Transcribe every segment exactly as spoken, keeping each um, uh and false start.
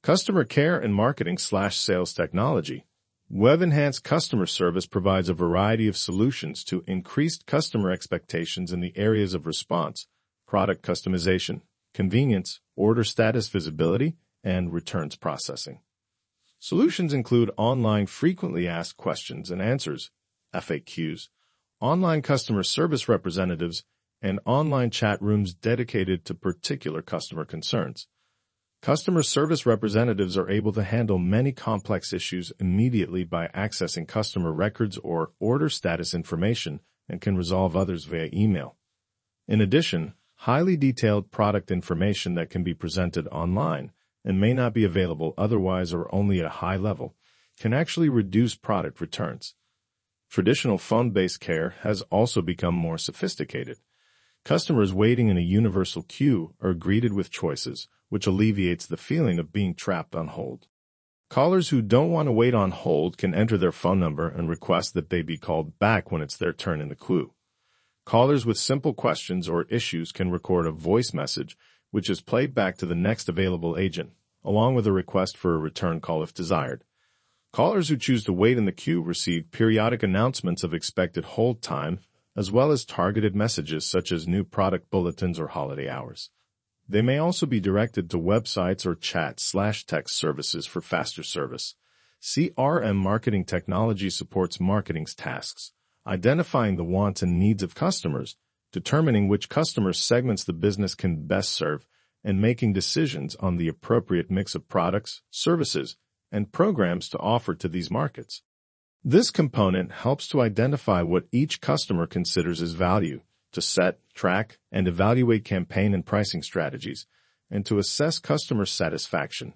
Customer care and marketing slash sales technology. Web-enhanced customer service provides a variety of solutions to increased customer expectations in the areas of response, product customization, convenience, order status visibility, and returns processing. Solutions include online frequently asked questions and answers, F A Qs, online customer service representatives, and online chat rooms dedicated to particular customer concerns. Customer service representatives are able to handle many complex issues immediately by accessing customer records or order status information and can resolve others via email. In addition, highly detailed product information that can be presented online and may not be available otherwise or only at a high level can actually reduce product returns. Traditional phone-based care has also become more sophisticated. Customers waiting in a universal queue are greeted with choices, which alleviates the feeling of being trapped on hold. Callers who don't want to wait on hold can enter their phone number and request that they be called back when it's their turn in the queue. Callers with simple questions or issues can record a voice message, which is played back to the next available agent, along with a request for a return call if desired. Callers who choose to wait in the queue receive periodic announcements of expected hold time, as well as targeted messages such as new product bulletins or holiday hours. They may also be directed to websites or chat slash text services for faster service. C R M marketing technology supports marketing's tasks, identifying the wants and needs of customers, determining which customer segments the business can best serve, and making decisions on the appropriate mix of products, services, and programs to offer to these markets. This component helps to identify what each customer considers as value, to set, track, and evaluate campaign and pricing strategies, and to assess customer satisfaction.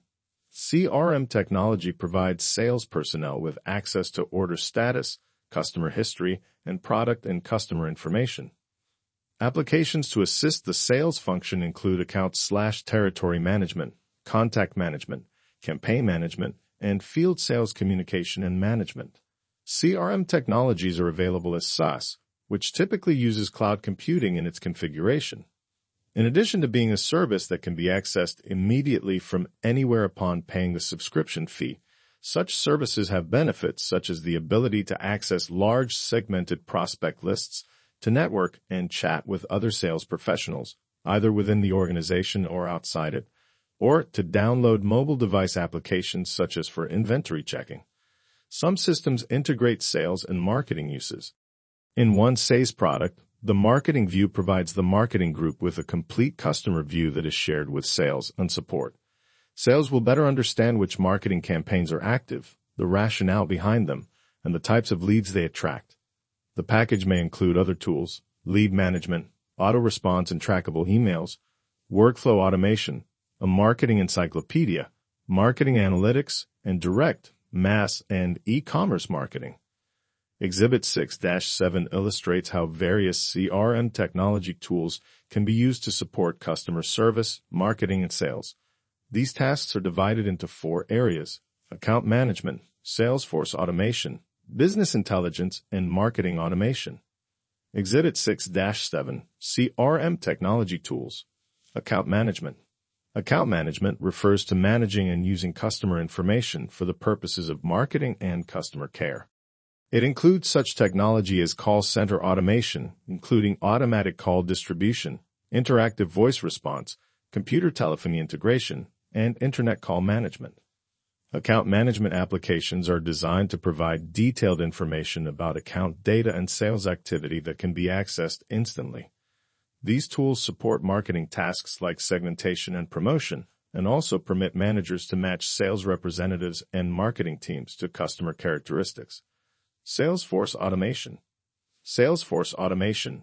C R M technology provides sales personnel with access to order status, customer history, and product and customer information. Applications to assist the sales function include account slash territory management, contact management, campaign management, and field sales communication and management. C R M technologies are available as SaaS, which typically uses cloud computing in its configuration. In addition to being a service that can be accessed immediately from anywhere upon paying the subscription fee, such services have benefits such as the ability to access large segmented prospect lists, to network and chat with other sales professionals, either within the organization or outside it, or to download mobile device applications such as for inventory checking. Some systems integrate sales and marketing uses. In one S A Y S product, the marketing view provides the marketing group with a complete customer view that is shared with sales and support. Sales will better understand which marketing campaigns are active, the rationale behind them, and the types of leads they attract. The package may include other tools, lead management, auto-response and trackable emails, workflow automation, a marketing encyclopedia, marketing analytics, and direct, mass, and e-commerce marketing. Exhibit six dash seven illustrates how various C R M technology tools can be used to support customer service, marketing, and sales. These tasks are divided into four areas: account management, Salesforce automation, business intelligence, and marketing automation. Exhibit six dash seven, C R M technology tools. Account management. Account management refers to managing and using customer information for the purposes of marketing and customer care. It includes such technology as call center automation, including automatic call distribution, interactive voice response, computer telephony integration, and internet call management. Account management applications are designed to provide detailed information about account data and sales activity that can be accessed instantly. These tools support marketing tasks like segmentation and promotion, and also permit managers to match sales representatives and marketing teams to customer characteristics. Salesforce automation. Salesforce automation,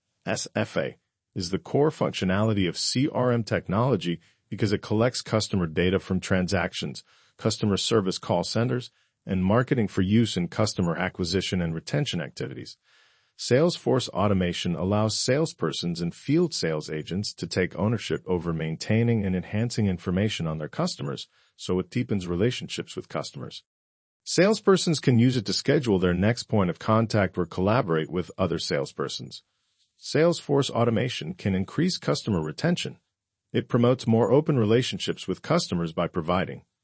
S F A, is the core functionality of C R M technology because it collects customer data from transactions, customer service call centers, and marketing for use in customer acquisition and retention activities. Salesforce automation allows salespersons and field sales agents to take ownership over maintaining and enhancing information on their customers, so it deepens relationships with customers. Salespersons can use it to schedule their next point of contact or collaborate with other salespersons. Salesforce automation can increase customer retention. It promotes more open relationships with customers by providing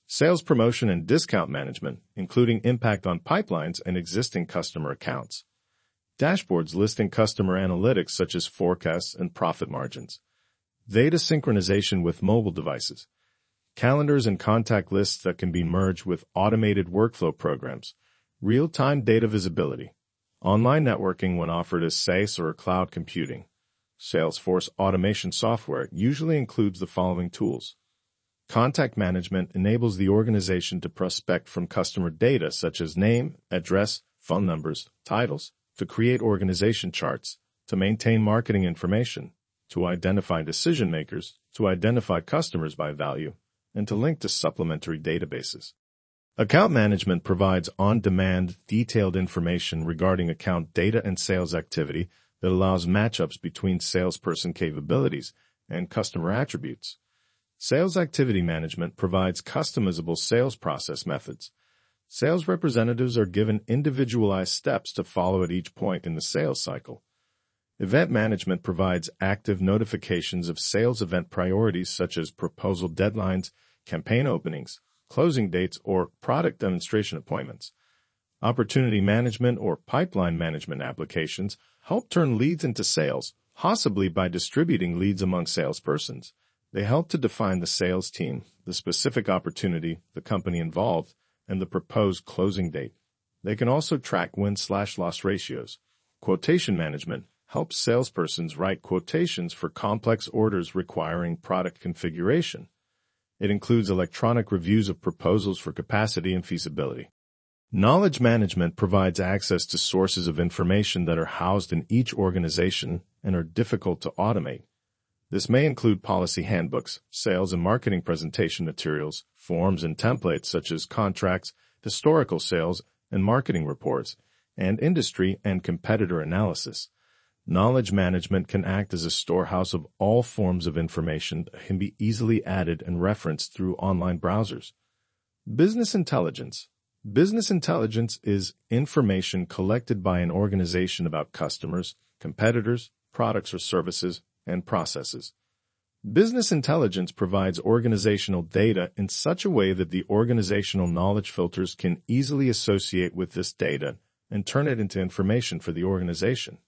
Sales promotion and discount management, including impact on pipelines and existing customer accounts. Dashboards listing customer analytics such as forecasts and profit margins. Data synchronization with mobile devices. Calendars and contact lists that can be merged with automated workflow programs. Real-time data visibility. Online networking when offered as SaaS or cloud computing. Salesforce automation software usually includes the following tools. Contact management enables the organization to prospect from customer data such as name, address, phone numbers, titles, to create organization charts, to maintain marketing information, to identify decision makers, to identify customers by value, and to link to supplementary databases. Account management provides on-demand, detailed information regarding account data and sales activity that allows matchups between salesperson capabilities and customer attributes. Sales activity management provides customizable sales process methods. Sales representatives are given individualized steps to follow at each point in the sales cycle. Event management provides active notifications of sales event priorities such as proposal deadlines, campaign openings, closing dates, or product demonstration appointments. Opportunity management or pipeline management applications help turn leads into sales, possibly by distributing leads among salespersons. They help to define the sales team, the specific opportunity, the company involved, and the proposed closing date. They can also track win-slash-loss ratios. Quotation management helps salespersons write quotations for complex orders requiring product configuration. It includes electronic reviews of proposals for capacity and feasibility. Knowledge management provides access to sources of information that are housed in each organization and are difficult to automate. This may include policy handbooks, sales and marketing presentation materials, forms and templates such as contracts, historical sales and marketing reports, and industry and competitor analysis. Knowledge management can act as a storehouse of all forms of information that can be easily added and referenced through online browsers. Business intelligence. Business intelligence is information collected by an organization about customers, competitors, products or services, and processes. Business intelligence provides organizational data in such a way that the organizational knowledge filters can easily associate with this data and turn it into information for the organization.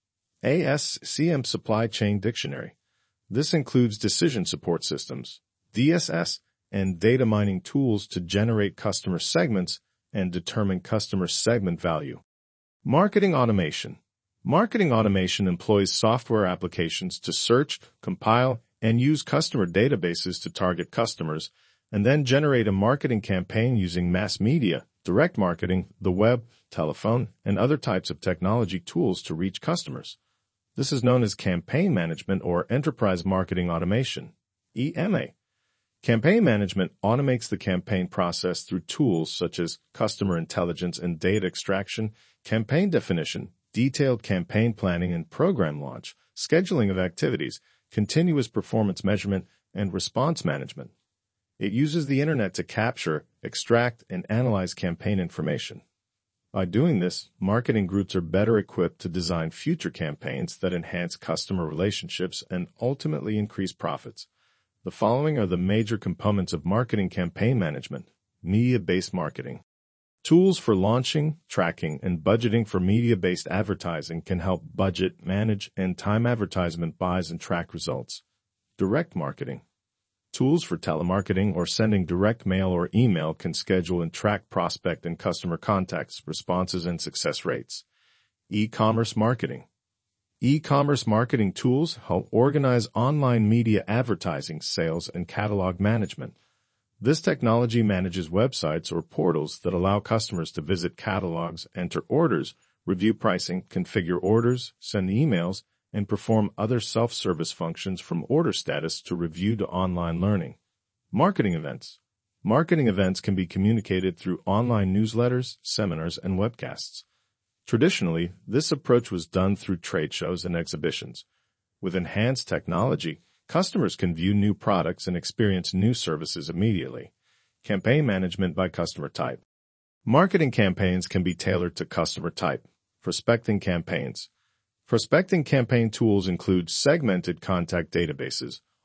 A S C M Supply Chain Dictionary. This includes decision support systems, D S S, and data mining tools to generate customer segments and determine customer segment value. Marketing automation. Marketing automation employs software applications to search, compile, and use customer databases to target customers, and then generate a marketing campaign using mass media, direct marketing, the web, telephone, and other types of technology tools to reach customers. This is known as campaign management or enterprise marketing automation, E M A. Campaign management automates the campaign process through tools such as customer intelligence and data extraction, campaign definition, detailed campaign planning and program launch, scheduling of activities, continuous performance measurement, and response management. It uses the internet to capture, extract, and analyze campaign information. By doing this, marketing groups are better equipped to design future campaigns that enhance customer relationships and ultimately increase profits. The following are the major components of marketing campaign management. Media-based marketing. Tools for launching, tracking, and budgeting for media-based advertising can help budget, manage, and time advertisement buys and track results. Direct marketing. Tools for telemarketing or sending direct mail or email can schedule and track prospect and customer contacts, responses, and success rates. E-commerce marketing. E-commerce marketing tools help organize online media advertising, sales, and catalog management. This technology manages websites or portals that allow customers to visit catalogs, enter orders, review pricing, configure orders, send emails, and perform other self-service functions from order status to review to online learning. Marketing events. Marketing events can be communicated through online newsletters, seminars, and webcasts. Traditionally, this approach was done through trade shows and exhibitions. With enhanced technology, customers can view new products and experience new services immediately. Campaign management by customer type. Marketing campaigns can be tailored to customer type. Prospecting campaigns. Prospecting campaign tools include segmented contact databases,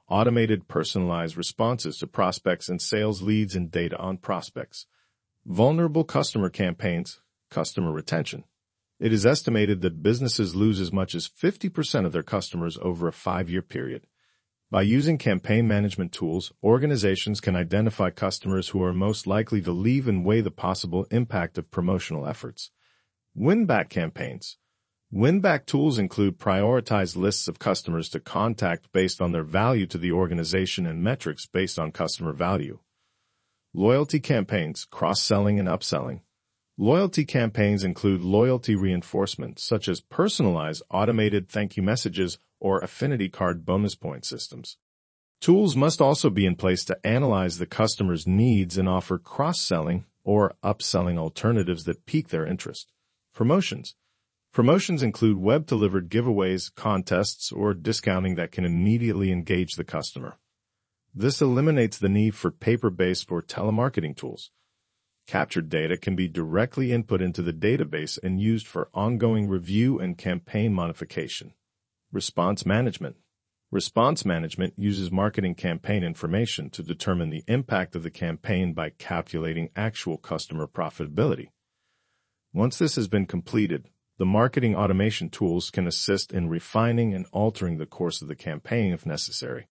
automated personalized responses to prospects and sales leads and data on prospects. Vulnerable customer campaigns, customer retention. It is estimated that businesses lose as much as fifty percent of their customers over a five-year period. By using campaign management tools, organizations can identify customers who are most likely to leave and weigh the possible impact of promotional efforts. Win-back campaigns. Win-back tools include prioritized lists of customers to contact based on their value to the organization and metrics based on customer value. Loyalty campaigns, cross-selling and upselling. Loyalty campaigns include loyalty reinforcement, such as personalized automated thank you messages or affinity card bonus point systems. Tools must also be in place to analyze the customer's needs and offer cross-selling or upselling alternatives that pique their interest. Promotions. Promotions include web-delivered giveaways, contests, or discounting that can immediately engage the customer. This eliminates the need for paper-based or telemarketing tools. Captured data can be directly input into the database and used for ongoing review and campaign modification. Response management. Response management uses marketing campaign information to determine the impact of the campaign by calculating actual customer profitability. Once this has been completed, the marketing automation tools can assist in refining and altering the course of the campaign if necessary.